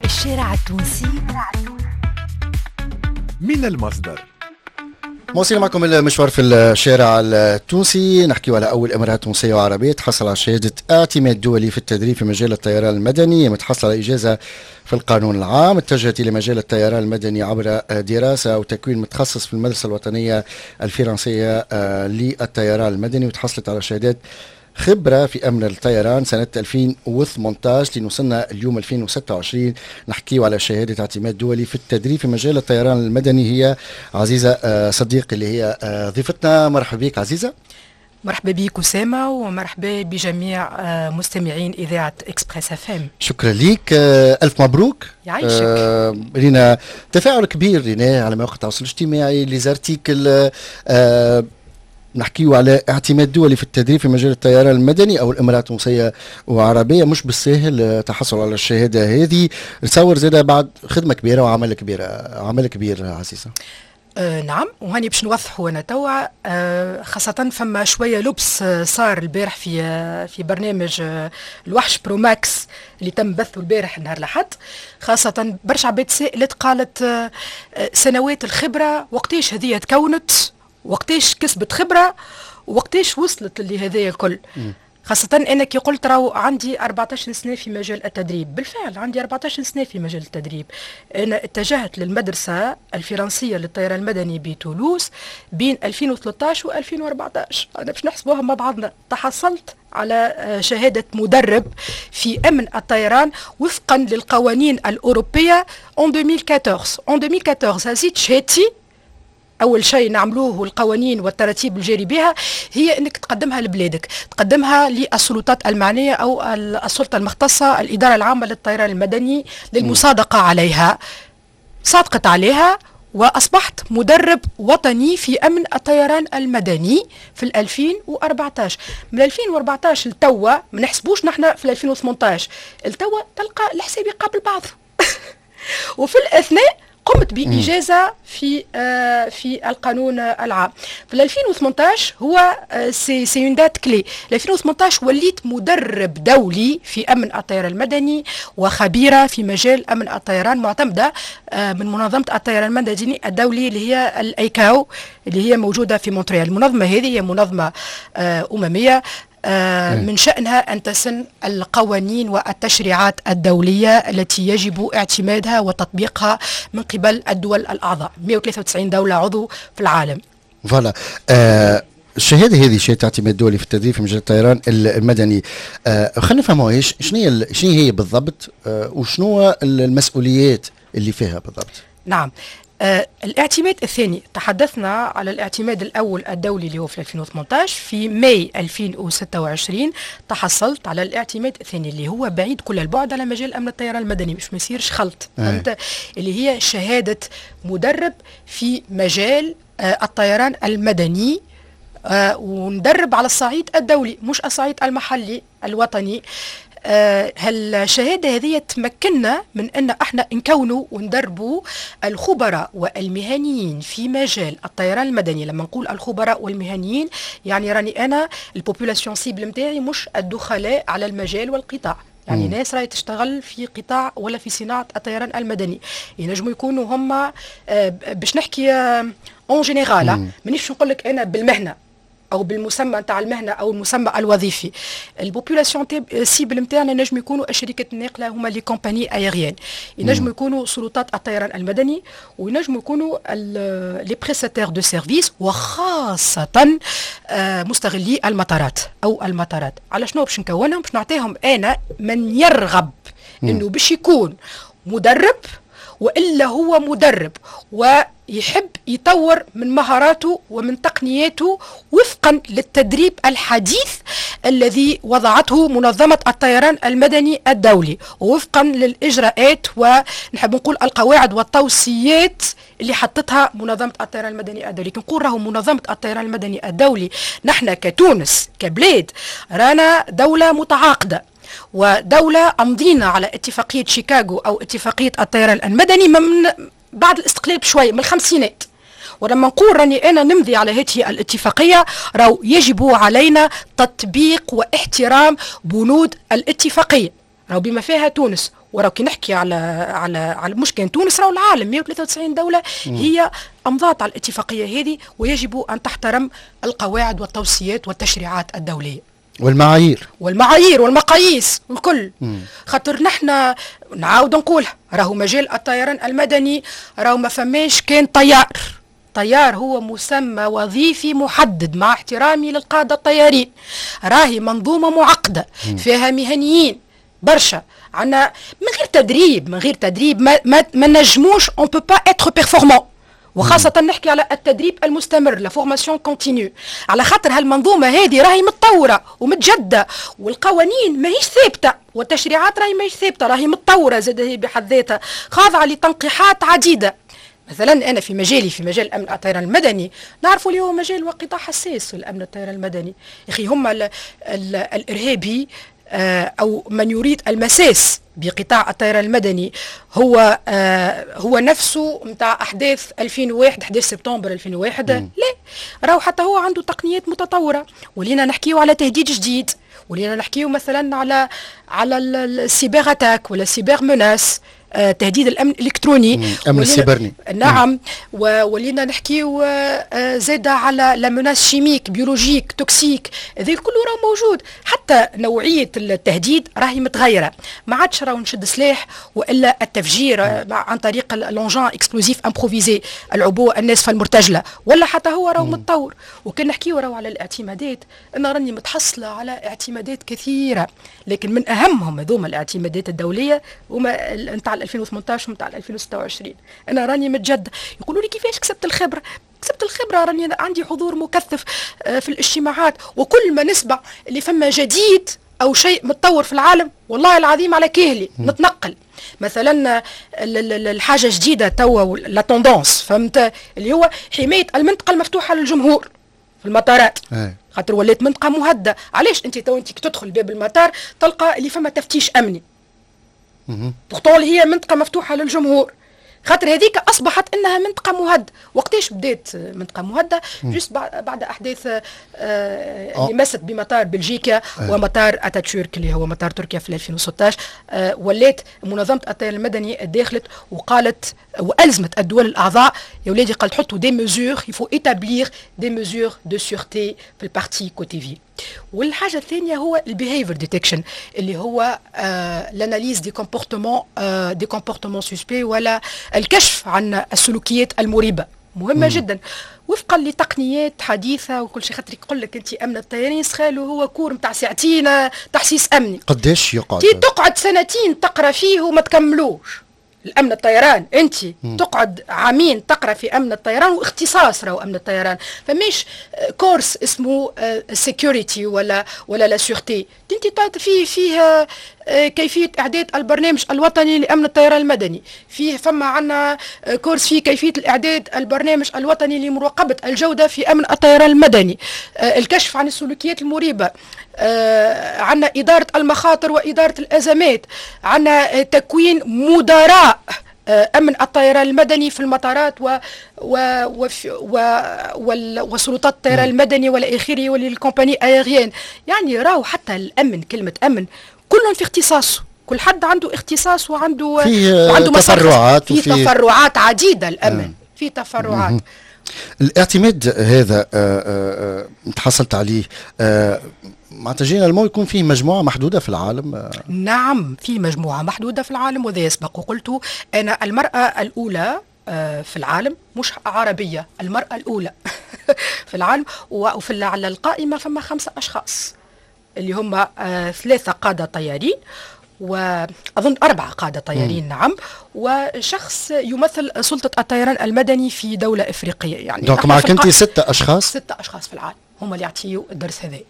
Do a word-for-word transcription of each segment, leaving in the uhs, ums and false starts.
الشارع التونسي من المصدر. مواصلين معكم المشوار في الشارع التونسي. نحكي على أول امرأة تونسية وعربية تحصل على شهادة اعتماد دولي في التدريب في مجال الطيران المدني، متحصل على إجازة في القانون العام، اتجهت إلى مجال الطيران المدني عبر دراسة وتكوين متخصص في المدرسة الوطنية الفرنسية للطيران المدني، وتحصلت على شهادات خبرة في أمن الطيران سنة ألفين وثمانية عشر لنوصلنا اليوم ألفين وستة وعشرين نحكي على شهادة اعتماد دولي في التدريب في مجال الطيران المدني. هي عزيزة صديقي اللي هي ضيفتنا. مرحبا بك عزيزة. مرحبا بك أسامة، ومرحبا بجميع مستمعين إذاعة إكسبريس اف ام. شكرا لك، ألف مبروك. يعيشك. آه لنا تفاعل كبير لنا على مواقع التواصل الاجتماعي، ليزارتيكل آه نحكيو على اعتماد دولي في التدريب في مجال الطيران المدني او الامارات التونسيه وعربيه. مش بالسهل التحصل على الشهاده هذه، نتصور زاده بعد خدمه كبيره وعمل كبير عمل كبير عزيزه. آه نعم، وهاني باش نوضحوا انا توا آه خاصه فما شويه لبس آه صار البارح في آه في برنامج آه الوحش برو ماكس اللي تم بثه البارح نهار الاحد. خاصه برشا عباد سائلت قالت آه سنوات الخبره وقتاش هذه تكونت، وقتاش كسبت خبرة، وقتاش وصلت اللي هذايا الكل. خاصة أنا كي قلت راهو عندي أربعة عشر سنة في مجال التدريب، بالفعل عندي أربعة عشر سنة في مجال التدريب. أنا اتجهت للمدرسة الفرنسية للطيران المدني بتولوز بين ألفين وثلاثة عشر و ألفين وأربعة عشر، أنا باش نحسبوها مع بعضنا. تحصلت على شهادة مدرب في أمن الطيران وفقا للقوانين الأوروبية en ألفين وأربعطاش. en ألفين وأربعطاش هزيت شهادتي. أول شيء نعملوه القوانين والتراتيب الجاري بها هي أنك تقدمها لبلادك، تقدمها للسلطات المعنية أو السلطة المختصة، الإدارة العامة للطيران المدني، للمصادقة عليها. صادقت عليها وأصبحت مدرب وطني في أمن الطيران المدني في ألفين وأربعطاش. من ألفين وأربعطاش لتوا ما نحسبوش نحن في ألفين وثمانية عشر، التوا تلقى الحساب يقابل بعض. وفي الأثناء قمت بإجازة في آه في القانون العام. في ألفين وثمانية عشر هو آه سي سي اون دات كلي. ألفين وثمانية عشر وليت مدرب دولي في أمن الطيران المدني وخبيرة في مجال أمن الطيران، معتمدة آه من منظمة الطيران المدني الدولي اللي هي الأيكاو اللي هي موجودة في مونتريال. المنظمة هذه هي منظمة آه أممية آه من شأنها أن تسن القوانين والتشريعات الدولية التي يجب اعتمادها وتطبيقها من قبل الدول الأعضاء، مئة وثلاثة وتسعين دولة عضو في العالم. فوالا. آه الشهادة هذه شهادة اعتماد دولي في التدريب في مجال الطيران المدني، آه خلينا نفهموا ايش شنو شنو هي بالضبط، آه وشنو المسؤوليات اللي فيها بالضبط. نعم. آه الاعتماد الثاني، تحدثنا على الاعتماد الأول الدولي اللي هو في ألفين وثمانية عشر. في ماي ألفين وستة وعشرين تحصلت على الاعتماد الثاني اللي هو بعيد كل البعد على مجال أمن الطيران المدني، مش ما يصيرش خلط. فهمت؟ اللي هي شهادة مدرب في مجال آه الطيران المدني، آه وندرب على الصعيد الدولي مش الصعيد المحلي الوطني. آه هالشهادة هذه تمكننا من أن احنا نكونوا وندربوا الخبراء والمهنيين في مجال الطيران المدني. لما نقول الخبراء والمهنيين يعني راني أنا البوبولاسيون سيبل متاعي مش الدخلاء على المجال والقطاع، يعني م. ناس راهي تشتغل في قطاع ولا في صناعة الطيران المدني، ينجموا يكونوا هم آه باش نحكي اون جينيرال، مانيش نقول لك أنا بالمهنة او بالمسمى نتاع المهنه او المسمى الوظيفي. البوبولاسيون سيبل نتاعنا نجم يكونوا الشركات الناقله، هما لي كومباني ايريان، ينجموا يكونوا سلطات الطيران المدني، وينجموا يكونوا لي بريستاتير دو سيرفيس، وخاصه آه مستغلي المطارات او المطارات. على شنو باش نكونهم؟ باش نعطيهم انا من يرغب انه باش يكون مدرب وإلا هو مدرب ويحب يطور من مهاراته ومن تقنياته وفقا للتدريب الحديث الذي وضعته منظمة الطيران المدني الدولي، ووفقا للإجراءات ونحب نقول القواعد والتوصيات اللي حطتها منظمة الطيران المدني الدولي. كنقول راهو منظمة الطيران المدني الدولي، نحن كتونس كبلاد رانا دولة متعاقدة، ودولة أمضينا على اتفاقية شيكاغو أو اتفاقية الطيران المدني من بعد الاستقلال بشوية من الخمسينات. ولما نقول راني أنا نمضي على هذه الاتفاقية راهو يجب علينا تطبيق واحترام بنود الاتفاقية، راهو بما فيها تونس وراه كي نحكي على على على مش كان تونس، راهو العالم مئة وثلاثة وتسعين دولة هي أمضات على الاتفاقية هذه، ويجب أن تحترم القواعد والتوصيات والتشريعات الدولية والمعايير والمعايير والمقاييس والكل. مم. خاطر نحن نعاود نقولها، راهو مجال الطيران المدني راهو ما فماش كان طيار. طيار هو مسمى وظيفي محدد، مع احترامي للقادة الطيارين، راهي منظومة معقدة فيها مهنيين برشا، عنا من غير تدريب من غير تدريب ما, ما, ما نجموش on peut pas être performant، وخاصة مم. نحكي على التدريب المستمر، لا فورماسيون كونتينيو، على خاطر هالمنظومة هذه راهي متطورة ومتجدة، والقوانين ماهيش ثابتة، والتشريعات راهي ماهيش ثابتة، راهي متطورة زاد هي بحد ذاتها، خاضعة لتنقيحات عديدة. مثلا أنا في مجالي في مجال أمن الطيران المدني نعرفوا اللي هو مجال وقطاع حساس، الأمن الطيران المدني يا أخي، هم ال ال الإرهابي آه أو من يريد المساس بقطاع الطيران المدني هو آه هو نفسه متاع أحداث ألفين وواحد، أحداث سبتمبر ألفين وواحد. لا، راهو حتى هو عنده تقنيات متطورة، ولينا نحكيو على تهديد جديد، ولينا نحكيو مثلا على على السيبر اتاك ولا السيبر مناس، آه تهديد الامن الالكتروني، امن السيبرني. نعم، ولينا نحكيو آه زاده على لا مناس شيميك بيولوجيك توكسيك، هذا كله راه موجود. حتى نوعيه التهديد راهي متغيره، ما عادش راهو نشد سلاح والا التفجير آه عن طريق اللونجان اكسبلوزيف امبروفيزي، العبوه الناسفه المرتجله، ولا حتى هو راهو متطور. وكان نحكيو راهو على الاعتمادات، انا راني متحصله على اعتمادات كثيره، لكن من اهمهم هذوما الاعتمادات الدوليه وما نتاع ألفين وثمانية عشر ونتاع ألفين وستة وعشرين. انا راني متجده، يقولوا لي كيفاش كسبت الخبره؟ كسبت الخبره راني عندي حضور مكثف في الاجتماعات، وكل ما نسمع اللي فما جديد او شيء متطور في العالم والله العظيم على كاهلي نتنقل. مثلا الحاجه جديده توا لا توندونس، فهمت، اللي هو حمايه المنطقه المفتوحه للجمهور في المطارات، خاطر ولات منطقه مهدده. علاش انت تو انت تدخل باب المطار تلقى اللي فما تفتيش امني، بورتون هي منطقه مفتوحه للجمهور، خاطر هذيك اصبحت انها منطقه مهدده. وقتاش بدات منطقه مهدده؟ جست بعد احداث آه اللي مست بمطار بلجيكا أه. ومطار اتاتورك اللي هو مطار تركيا في ألفين وستة عشر. آه ولات منظمه الطيران المدني داخلت وقالت والزمت الدول الاعضاء، يا ولادي قالت حطوا دي ميزور، يفو ايتابلير دي ميزور دو سيورتي في البارتي كوتي في. والحاجه الثانيه هو البيهيفير ديتكشن، اللي هو آه لاناليز دي كومبورتمون آه دي كومبورتمون سوسبي، ولا الكشف عن السلوكيات المريبه، مهمه مم. جدا وفقا لتقنيات حديثه وكل شيء. خاطر يقول لك انت امن الطيران سخالو هو كور نتاع ساعتين تحسيس امني، قداش يقعد؟ تي تقعد سنتين تقرا فيه وما تكملوش. الامن الطيران انت م. تقعد عامين تقرا في امن الطيران، واختصاص راهو امن الطيران، فماش كورس اسمه سيكوريتي ولا ولا لا سيورتي، انت فيه فيه كيفيه اعداد البرنامج الوطني لامن الطيران المدني، فيه فما عندنا كورس فيه كيفيه الاعداد البرنامج الوطني لمراقبه الجوده في امن الطيران المدني، الكشف عن السلوكيات المريبه، عندنا اداره المخاطر واداره الازمات، عندنا تكوين مدراء امن الطيران المدني في المطارات و و و وسلطات الطيران المدني والى اخره وللكومباني ايريان. يعني راهو حتى الامن، كلمه امن كلهم في اختصاصه، كل حد عنده اختصاص وعنده وعنده تفرعات، في تفرعات عديده. الامن آه. في تفرعات. مم. الاعتماد هذا آه آه تحصلت عليه آه معناتها جينا المو يكون فيه مجموعة محدودة في العالم؟ نعم، في مجموعة محدودة في العالم، وذا يسبق وقلت أنا المرأة الأولى في العالم، مش عربية، المرأة الأولى في العالم. وفي على القائمة فما خمسة أشخاص اللي هم ثلاثة قادة طيارين، وأظن أربعة قادة طيارين. م. نعم، وشخص يمثل سلطة الطيران المدني في دولة إفريقية. يعني دونك معك أنت ستة أشخاص؟ ستة أشخاص في العالم هم اللي يعطيوا الدرس هذا.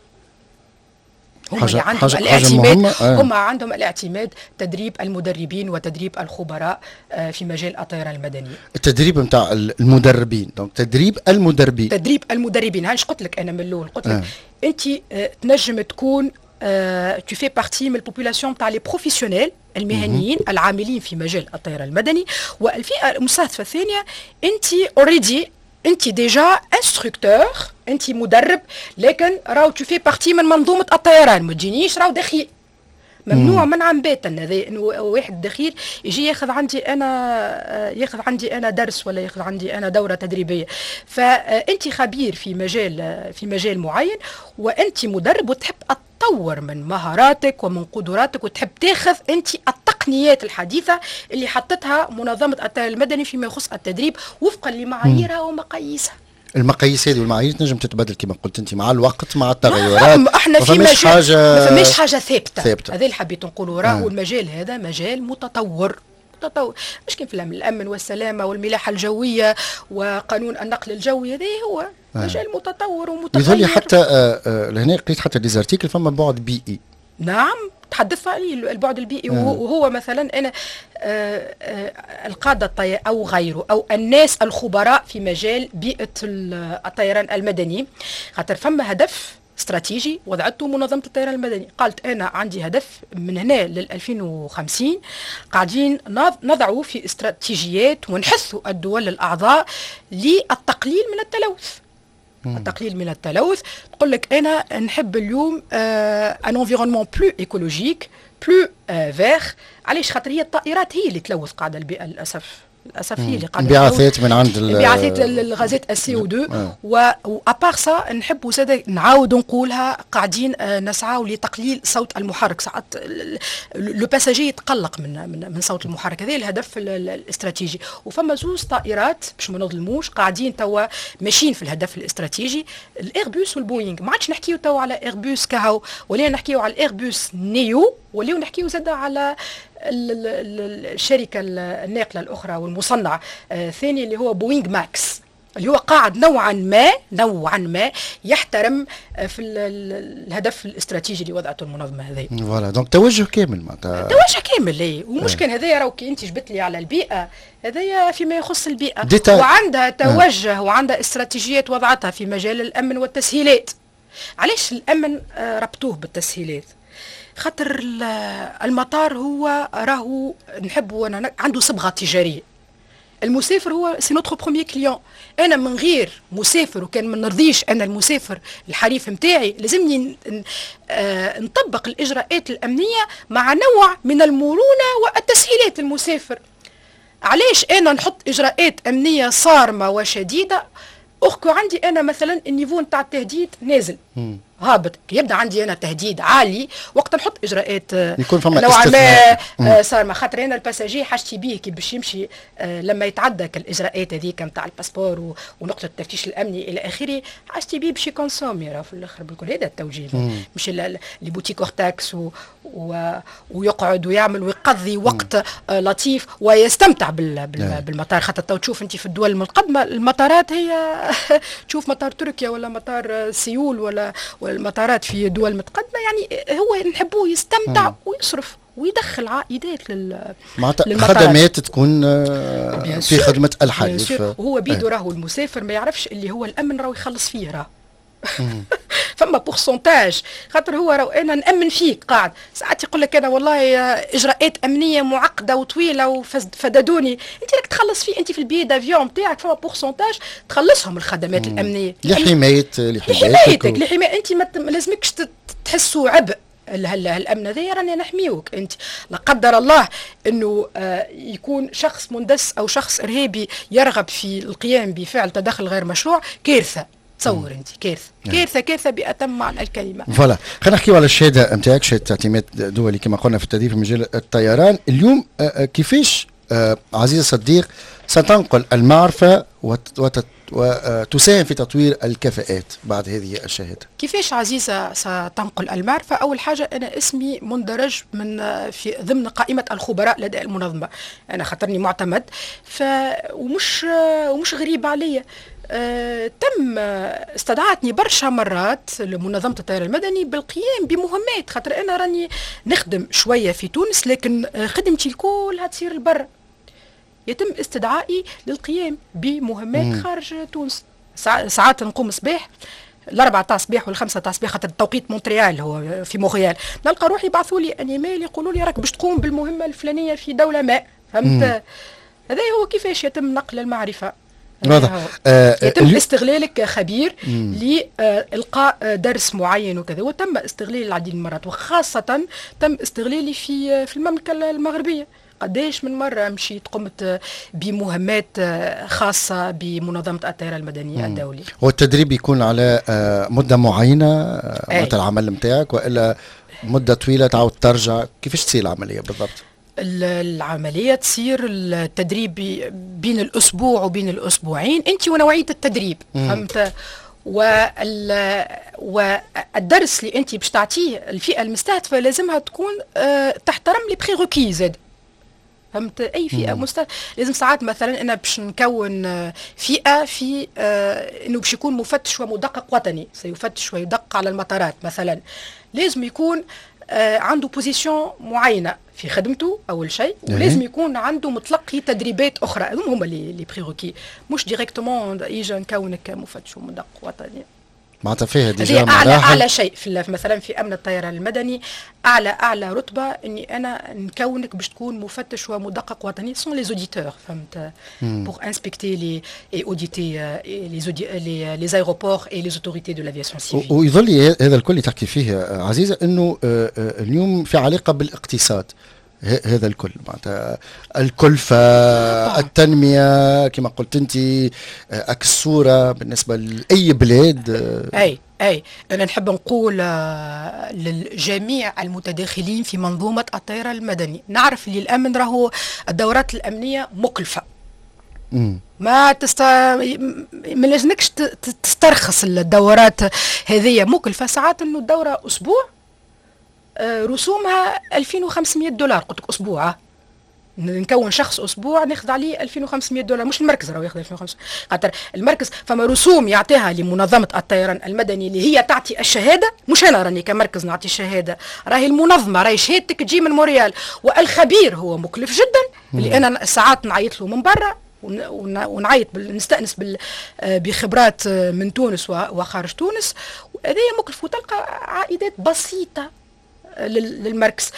هم حاجة اللي عندهم حاجة الاعتماد آه. هم عندهم الاعتماد، تدريب المدربين وتدريب الخبراء في مجال الطيران المدني. التدريب نتاع المدربين، دونك تدريب المدربين تدريب المدربين هاش قلت لك انا من الاول، قلت لك آه. انت آه تنجم تكون آه tu fais partie من البوبولاسيون تاع لي بروفيسيونيل المهنيين م- العاملين في مجال الطيران المدني. والفئه المستهدفه الثانيه انت اوريدي انت ديجا انستركتور، انت مدرب، لكن راهو تو في بارتي من منظومه الطيران، ما تجينيش راهو دخيل ممنوع منعا باتا هذا انه واحد دخيل يجي ياخذ عندي انا ياخذ عندي انا درس ولا ياخذ عندي انا دوره تدريبيه. فانت خبير في مجال في مجال معين وانت مدرب وتحب تطور من مهاراتك ومن قدراتك وتحب تاخذ انت التقنيات الحديثه اللي حطتها منظمه التيار المدني فيما يخص التدريب وفقا لمعاييرها ومقاييسها. المقاييس هذه والمعايير تنجم تتبدل كما قلت انت مع الوقت مع التغيرات. نعم احنا في مجال حاجه ما فماش حاجه ثابته, ثابتة. هذا اللي حبيت نقوله راه والمجال هذا مجال متطور متطور مش كيف الامن والسلامه والملاحه الجويه وقانون النقل الجوي هذا هو آه. مجال متطور ومتغير. يظل حتى آه آه لهنا قريت حتى ديزارتيكل فما بعد بيئي. نعم تحدثت عليه البعد البيئي آه. وهو مثلا انا آه آه القاده الطيار او غيره او الناس الخبراء في مجال بيئه الطيران المدني خاطر فما هدف استراتيجي وضعته منظمه الطيران المدني. قالت انا عندي هدف من هنا لل ألفين وخمسين قاعدين نضعوا في استراتيجيات ونحثوا الدول الاعضاء للتقليل من التلوث. التقليل من التلوث تقول لك انا نحب اليوم ان انفيرونمون بلو ايكولوجيك بلو فيغ. علاش؟ خاطر هي الطائرات هي اللي تلوث قاعده البيئه للاسف للاسف هي اللي قاعده انبعاثات من عند انبعاثات الغازات السي او اثنين. وابار سا نحبوا زاد نعاودوا نقولها قاعدين نسعوا لتقليل صوت المحرك. ساعات لو باساجي يتقلق من من, من صوت المحرك. هذا الهدف الاستراتيجي. وفما زوز طائرات باش ما نظلموش قاعدين توا ماشيين في الهدف الاستراتيجي الايربوس والبوينغ. ما عادش نحكيو توا على ايربوس كهو ولينا نحكيو على الايربوس نيو وليو نحكيو زاد على الشركة الناقلة الأخرى والمصنع الثاني اللي هو بوينغ ماكس اللي هو قاعد نوعا ما نوعا ما يحترم في الهدف الاستراتيجي اللي وضعته المنظمة هذه. فوالا دونك توجه كامل معناتها توجه كامل اي ومش كان هذايا راهو كي انت جبت لي على البيئة هذايا فيما يخص البيئة ديتا. وعندها توجه اه. وعندها استراتيجيات وضعتها في مجال الأمن والتسهيلات. علاش الأمن ربطوه بالتسهيلات؟ خاطر المطار هو راهو نحبه أنا عنده صبغة تجارية. المسافر هو سي نوتر بروميير كليون. أنا من غير مسافر وكان ما نرضيش أنا المسافر الحريف متاعي لازمني نطبق الإجراءات الأمنية مع نوع من المرونة والتسهيلات للمسافر. علاش أنا نحط إجراءات أمنية صارمة وشديدة أخكو عندي أنا مثلا النيفو نتاع التهديد نازل م. هابط يبدا عندي انا تهديد عالي وقت نحط اجراءات يكون فما نوعا ما صار ما خاطر انا الباساجي حاجتي بيه كي باش يمشي آه لما يتعدى الاجراءات هذيك نتاع الباسبور ونقطه التفتيش الامني الى اخره حاجتي بيه باش يكونسومي راه في الاخر بالكل هذا التوجيه مش لي بوتيك اورتاكس و و ويقعد ويعمل ويقضي وقت آه لطيف ويستمتع بال بال بالمطار. خاطر تو تشوف انت في الدول المتقدمه المطارات هي تشوف مطار تركيا ولا مطار سيول ولا المطارات في دول متقدمة يعني هو نحبوه يستمتع ويصرف ويدخل عائدات لل للمطارات. خدمات تكون في خدمة الحديث وهو بيدو راهو المسافر ما يعرفش اللي هو الأمن راهو يخلص فيه راه فما بورسنتاج خاطر هو راهو انا نامن فيك قاعد ساعات يقول لك انا والله اجراءات امنيه معقده وطويله وفددوني انت راك تخلص فيه انت في البي دافيون نتاعك فما بورسنتاج تخلصهم الخدمات مم. الامنيه لحمايه لحمايتك لحمايه انت ما لازمكش تحسوا عبء هلا الامن هذا راني نحميوك انت لا قدر الله انه آه يكون شخص مندس او شخص ارهابي يرغب في القيام بفعل تدخل غير مشروع كارثه تصور انت كارثه كارثه كارثه باتم معنى الكلمه. فوالا خلينا نحكيو على الشهاده نتاعك شهاده اعتماد دولي كما قلنا في التدريب في مجال الطيران اليوم. كيفاش عزيز صديق ستنقل المعرفه وتساهم في تطوير الكفاءات بعد هذه الشهاده؟ كيفاش عزيزه ستنقل المعرفه؟ اول حاجه انا اسمي مندرج من في ضمن قائمه الخبراء لدى المنظمه. انا خاطرني معتمد ف ومش ومش غريب عليا. آه، تم استدعتني برشا مرات لمنظمة الطيران المدني بالقيام بمهمات خاطر أنا راني نخدم شوية في تونس لكن خدمتي الكل هتصير البر. يتم استدعائي للقيام بمهمات مم. خارج تونس. ساعات نقوم صباح الأربعة تاع صباح والخمسة تاع صباح خاطر توقيت مونتريال هو في مونتريال نلقى روحي يبعثوا لي ان ايميل يقولوا لي راك باش تقوم بالمهمة الفلانية في دولة ما فهمت. هذا هو كيفاش يتم نقل المعرفة. واضح. آه يتم اليو... استغلالك كخبير لإلقاء درس معين وكذا، وتم استغلالي العديد من المرات، وخاصة تم استغلالي في في المملكة المغربية. قديش من مرة مشيت قمت بمهمات خاصة بمنظمة الطيران المدنية الدولي. والتدريب يكون على مدة معينة مدة العمل متاعك، وإلا مدة طويلة تعود ترجع؟ كيفاش تصير العملية بالضبط؟ العملية تصير التدريب بين الأسبوع وبين الأسبوعين، أنت ونوعية التدريب. فهمت؟ والدرس اللي أنت باش تعطيه الفئة المستهدفة لازمها تكون أه تحترم لي بريروكي زاد. فهمت؟ أي فئة مستهدفة لازم ساعات مثلا أنا باش نكون فئة في أه إنه باش يكون مفتش ومدقق وطني، سيفتش ويدقق على المطارات مثلا، لازم يكون آه عنده بوزيشن معينه في خدمته اول شيء، ولازم يكون عنده متلقي تدريبات اخرى. هذوما هما لي بريروكي، مش ديريكتومون يجي نكونك مفتش ومدقق وطني. معناتها فيها ديجا اعلى اعلى شيء في مثلا في امن الطيران المدني، اعلى اعلى رتبه اني انا نكونك باش تكون مفتش ومدقق وطني سون لي زوديتور. فهمت؟ بور انسبكتي لي اي اوديتي لي لي ايروبور اي لي اوتوريتي دو لافياسيون سيفيل. ويظل هذا الكل اللي تحكي فيه عزيزه انه اليوم في علاقه بالاقتصاد. هذا الكل معناتها الكلفة، التنمية كما قلت أنت، عكس الصورة بالنسبة لأي بلاد. أي أي أنا نحب نقول للجميع المتداخلين في منظومة الطيران المدني، نعرف اللي الأمن راهو الدورات الأمنية مكلفة. مم. ما تست ما لازمكش تسترخص الدورات هذه، مكلفة. ساعات إنه الدورة أسبوع رسومها ألفين وخمسمائة دولار، قلت لك اسبوع نكون شخص اسبوع ناخذ عليه ألفين وخمسمائة دولار، مش المركز راهو ياخذ ألفين وخمسمائة، خاطر المركز فما رسوم يعطيها لمنظمه الطيران المدني اللي هي تعطي الشهاده، مش انا راني كمركز نعطي الشهاده، راهي المنظمه، راهي شهادتك تجي من موريال. والخبير هو مكلف جدا، اللي انا ساعات نعيط له من برا ونعيط نستانس بخبرات من تونس وخارج تونس، هذه مكلف، وتلقى عائدات بسيطه للمركز.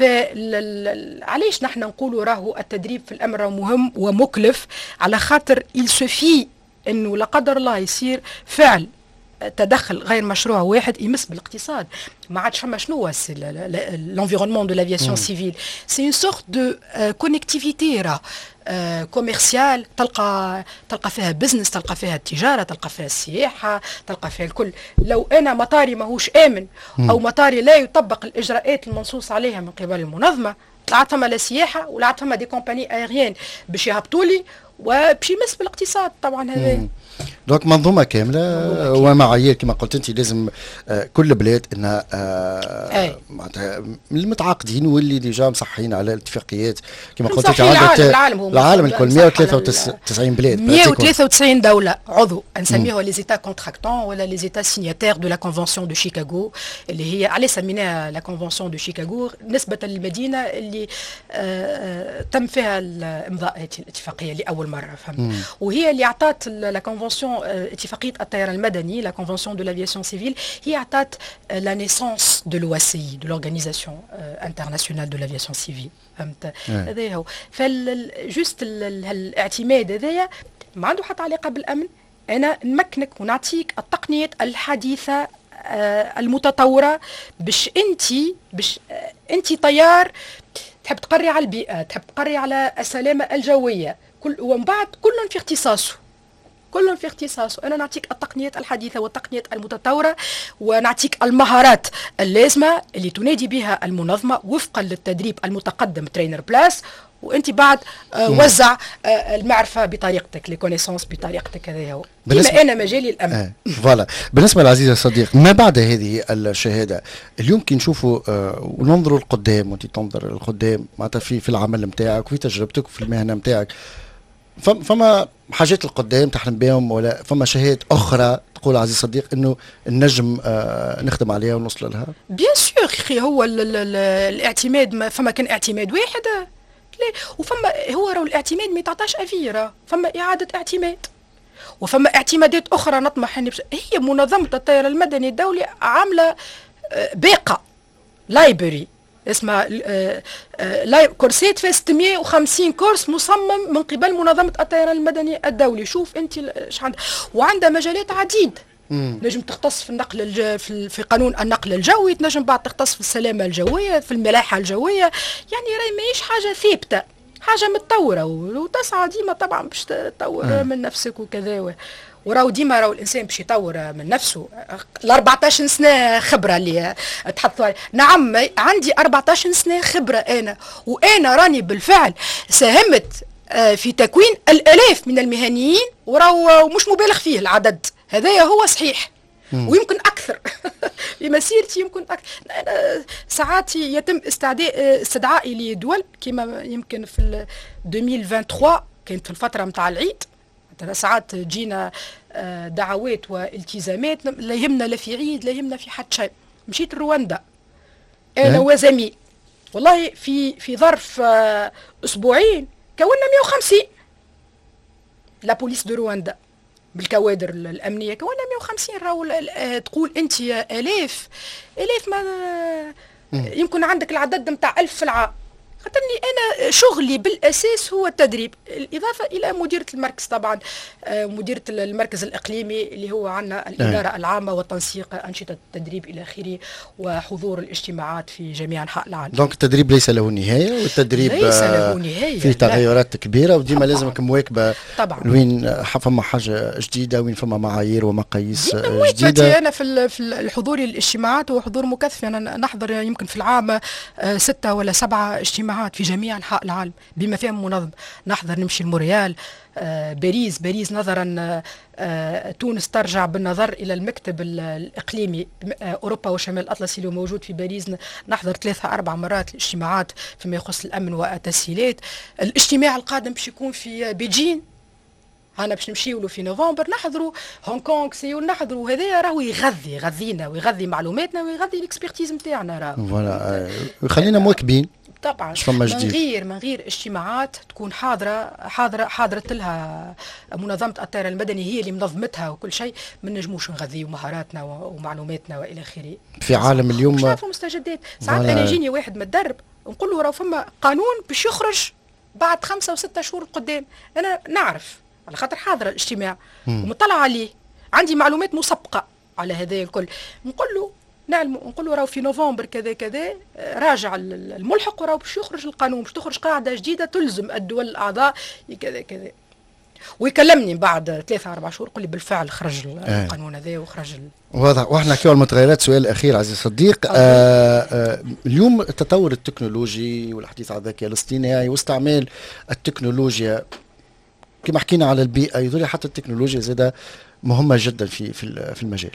فعليش نحن نقولوا راهو التدريب في الامر مهم ومكلف، على خاطر يسوفي انه لا قدر الله يصير فعل تدخل غير مشروع واحد يمس بالاقتصاد. ما عادش فما شنو l'environnement de l'aviation civile, c'est une sorte de euh, connectivité راه كوميرسيال، تلقى تلقى فيها بزنس، تلقى فيها التجاره، تلقى فيها السياحه، تلقى فيها الكل. لو انا مطاري ماهوش امن او مطاري لا يطبق الاجراءات المنصوص عليها من قبل المنظمه، طلعت فما لا سياحه ولا فما دي كومباني ايريان باش يهبطوا لي وباش يمس بالاقتصاد طبعا. هذا دونك منظومه كامله ومعايير كما قلت انت، لازم آه كل بلاد انها آه معناتها المتعاقدين واللي ديجا مصحين على الاتفاقيات كما قلت انت. العالم العالم هو العالم الكل مئة وثلاثة وتسعين بلاد، مئة وثلاثة وتسعين دوله عضو، نسميها لي زيتا كونتراكتون ولا لي زيتا سينياتير دو لا كونفنسيون دو شيكاغو، اللي هي عليه سميناها لا كونفنسيون دو شيكاغو نسبه للمدينه اللي آه تم فيها امضاء هذه الاتفاقيه لاول مره. فهمت؟ وهي اللي اعطت لا كونفنسيون اتفاقيه الطيران المدني لا كونفنسيون دو لافياسيون سيفيل، هي اعطت لا نيسانس دو لو اس اي دو لورغانيزاسيون انترناسيونال دو لافياسيون سيفيل. فهمت؟ هذا هو. فالجوست الاعتماد هذايا ما عنده حتى علاقه بالامن، انا نمكنك ونعطيك التقنيات الحديثه المتطوره باش انت باش انت طيار تحب تقري على البيئه، تحب تقري على السلامه الجويه، كل ومن بعد كل في اختصاصه، كل في اختصاصه. انا نعطيك التقنيات الحديثه والتقنيات المتطوره، ونعطيك المهارات اللازمه اللي تنادي بها المنظمه وفقا للتدريب المتقدم ترينر بلاس، وانت بعد آه وزع آه المعرفه بطريقتك، لي كونيسونس بطريقتك. هذا هو بما انا مجالي الامن. آه. فوالا. بالنسبه للعزيز الصديق، ما بعد هذه الشهاده اليوم كي نشوفوا آه وننظروا لقدام، وانت تنظر لقدام معناتها في في العمل نتاعك وفي تجربتك وفي المهنه نتاعك، فما حاجات القدام تحلم بهم، ولا فما شهادات اخرى تقول عزيز صديق انه النجم آه نخدم عليها ونوصل لها؟ بيان سور اخي، هو ال ال ال الاعتماد، فما كان اعتماد واحد لا، وفما هو راه الاعتماد ما يتعطاش افيرا، فما اعاده اعتماد وفما اعتمادات اخرى نطمح ان هي منظمه الطيران المدني الدولي عامله باقه لايبرري اسمها آه آه لا كورسات فيها ستمائة وخمسين كورس مصمم من قبل منظمه الطيران المدني الدولي. شوف انت ايش عندها، وعندها مجالات عديده. نجم تختص في النقل الج... في, في قانون النقل الجوي، تنجم بعد تختص في السلامه الجويه، في الملاحه الجويه. يعني راهي ماهيش حاجه ثابته، حاجه متطوره، وتسعى ديما طبعا باش تطور من نفسك وكذا. وراو ديما راو الانسان باش يطور من نفسه. ال أربعطاش سنه خبره اللي تحطوا علي. نعم عندي أربعطاش سنه خبره انا، وانا راني بالفعل ساهمت في تكوين الالاف من المهنيين، وراو مش مبالغ فيه العدد هذايا، هو صحيح مم. ويمكن اكثر في مسيرتي يمكن اكثر. ساعات يتم استدعاء استدعائي لدول كما يمكن في ألفين وثلاثة وعشرين كانت في الفتره نتاع العيد. ساعات جينا دعوات والتزامات لا يهمنا لا في عيد لا يهمنا في حتى شيء. مشيت رواندا انا وزميل، والله في في ظرف اسبوعين كونا مئة وخمسين. لا بوليس دو رواندا بالكوادر الامنيه كونا مئة وخمسين. راهو تقول انت يا الاف الاف ما يمكن عندك العدد نتاع ألف في العام. خاطرني انا شغلي بالاساس هو التدريب، الاضافه الى مديره المركز طبعا، مديره المركز الاقليمي اللي هو عندنا الاداره العامه وتنسيق انشطه التدريب الى اخره، وحضور الاجتماعات في جميع انحاء العالم. دونك التدريب ليس له نهايه، والتدريب ليس له نهايه، في تغيرات كبيره، وديما لازمك مواكبه طبعا. وين فما حاجه جديده، وين فما معايير ومقاييس جديده. انا في في الحضور الاجتماعات هو حضور مكثف. انا نحضر يمكن في العام ستة ولا سبعة اجتماعات في جميع انحاء العالم بما فيهم منظم. نحضر نمشي لموريال، آه باريس باريس نظرا آه تونس ترجع بالنظر الى المكتب الاقليمي آه اوروبا وشمال الاطلسي اللي موجود في باريس. نحضر ثلاثة اربع مرات الاجتماعات فيما يخص الامن والتسهيلات. الاجتماع القادم باش يكون في بيجين، انا باش نمشيو له في نوفمبر، نحضروا هونغ كونغ سيول، نحضروا. هذايا راهو يغذي يغذينا ويغذي معلوماتنا ويغذي الاكسبيرتيز نتاعنا. راهو فوالا ويخلينا مواكبين طبعا. من غير من غير اجتماعات تكون حاضره حاضره حاضرت لها منظمه الطيران المدني، هي اللي منظمتها وكل شيء، ما نجموش نغذيو مهاراتنا ومعلوماتنا والى اخره. في عالم اليوم مش عارفه مستجدات. ساعات انا يجيني واحد متدرب نقول له راه فما قانون باش يخرج بعد خمسه وستة شهور قدام، انا نعرف على خاطر حاضره الاجتماع ومطلع عليه، عندي معلومات مسبقه على هذا الكل. نقول له نعلم، نقول له راهو في نوفمبر كذا كذا راجع الملحق، وراهو باش يخرج القانون، باش تخرج قاعده جديده تلزم الدول الاعضاء كذا كذا. ويكلمني بعد ثلاثة أربع شهور يقول لي بالفعل خرج القانون هذا وخرج ال... واضح. واحنا نحكيو على المتغيرات. سؤال اخير عزيز صديق، آه آه اليوم التطور التكنولوجي والحديث عن الذكاء الاصطناعي واستعمال التكنولوجيا كما حكينا على البيئه، يظل حتى التكنولوجيا زاده مهمه جدا في في في المجال.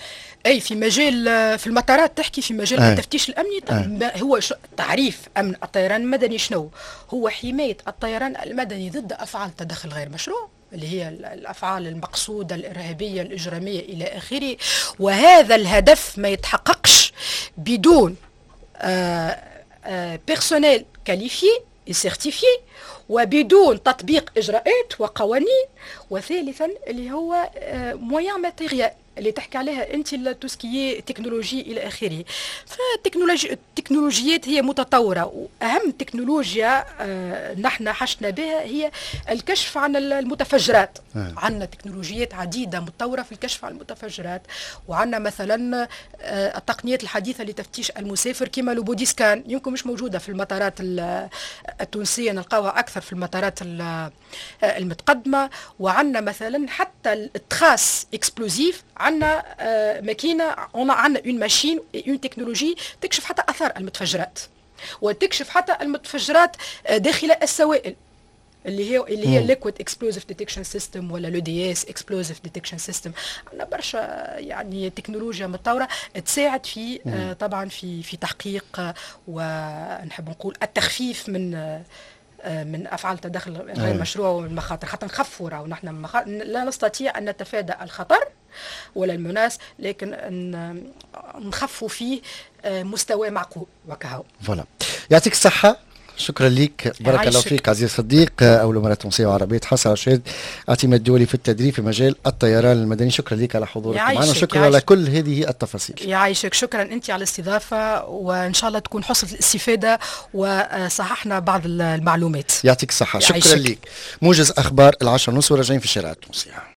اي في مجال في المطارات تحكي في مجال أي. التفتيش الامني. أي. هو تعريف امن الطيران المدني شنو هو؟ حمايه الطيران المدني ضد افعال تدخل غير مشروع، اللي هي الافعال المقصوده الارهابيه الاجراميه الى اخره. وهذا الهدف ما يتحققش بدون بيرسونيل كاليفي سيرتيفي، وبدون تطبيق اجراءات وقوانين. وثالثا اللي هو مويان ماتيريال اللي تحكي عليها انت توسكي تكنولوجي الى اخره. فالتكنولوجي التكنولوجيات هي متطوره، واهم تكنولوجيا آه نحن حشنا بها هي الكشف عن المتفجرات. عندنا تكنولوجيات عديده متطوره في الكشف عن المتفجرات، وعندنا مثلا آه التقنيات الحديثه لتفتيش المسافر كما لو سكان، يمكن مش موجوده في المطارات التونسيه، نلقاوها اكثر في المطارات المتقدمه. وعندنا مثلا حتى التخاس اكسبلوزيف، عندنا آه ماكينه، عندنا اون ماشين اون تكنولوجي تكشف حتى اثار المتفجرات، وتكشف حتى المتفجرات آه داخل السوائل، اللي هي اللي هي ليكويد اكسبلوزيف ديتكشن سيستم ولا لو دي اس اكسبلوزيف ديتكشن سيستم. عندنا برشا يعني تكنولوجيا متطوره تساعد في آه طبعا في في تحقيق آه ونحب نقول التخفيف من آه من افعال تدخل غير مشروع والمخاطر، حتى نخفوا. راهو نحن مخ... لا نستطيع ان نتفادى الخطر ولا المناس، لكن ان نخفوا فيه مستوى معقول وكهو. فوالا. يعطيك الصحه شكرا لك، بارك الله يعيشك. فيك عزيز صديق. أول امرأة تونسية وعربية تحصل على شهادة اعتماد دولي في التدريب في مجال الطيران المدني. شكرا لك على حضورك يعيشك. معنا، شكرا يعيشك. على كل هذه التفاصيل. يعيشك، شكرا أنت على الاستضافة، وإن شاء الله تكون حصلت الاستفادة وصححنا بعض المعلومات. يعطيك الصحة. يعيشك. شكرا لك. موجز أخبار العشرة ونص وراجعين في الشارع التونسي.